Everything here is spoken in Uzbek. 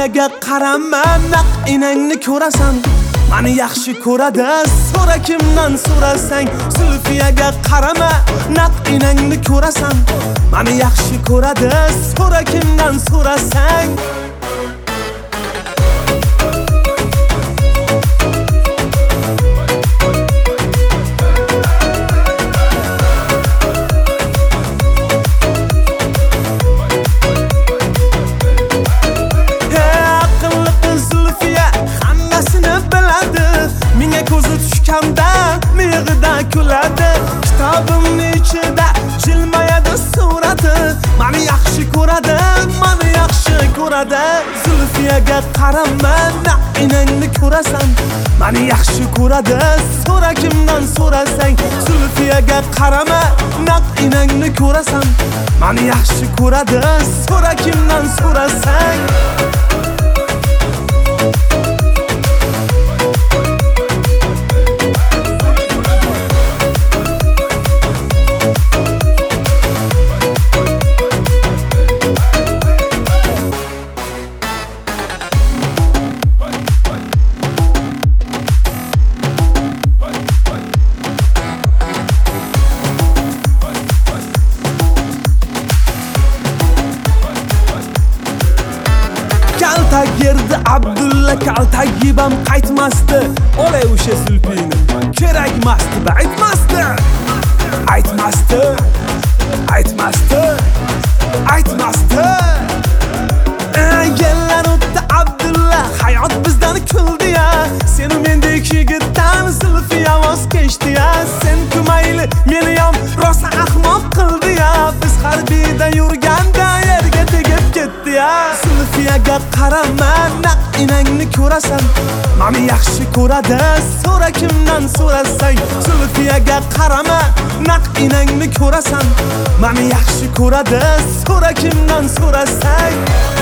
Zulfiyaga qarama, naq enangni ko'rasan. Mani yaxshi ko'radi, so'ra kimdan so'rasang. Zulfiyaga qarama, naq enangni ko'rasan. Mani yaxshi ko'radi, so'ra kimdan so'rasang. Kuladi kitobimni ichida jilmayadi surati. Mani yaxshi ko'radi, mani yaxshi ko'radi. Zulfiyaga qarama, naq enangni ko'rasan. Mani yaxshi ko'radi, so'ra kimdan so'rasang. Zulfiyaga qarama, naq enangni ko'rasan. Mani yaxshi ko'radi, so'ra kimdan so'rasang. Kaltak yerdi Abdulla, kaltak yibam qaytmasdi. Olay o'sha Zulfiyni kerakmasdi, aytmasdi. Aytmasdi. Aytmasdi. Aytmasdi. Yillar o'tdi Abdulla, hayot bizdan kuldi ya. Seni mendek yigitdan Zulfiya voz kechdi ya. Sen kumayli meni ham rosa ahmoq qildi ya. Biz harbiyda yurganda yerga tegib ketdi ya. Zulfiyaga qarama, naq enangni ko'rasan. Mani yaxshi ko'radi, so'ra kimdan so'rasang. Zulfiyaga qarama, naq enangni ko'rasan. Mani yaxshi ko'radi, so'ra kimdan so'rasang.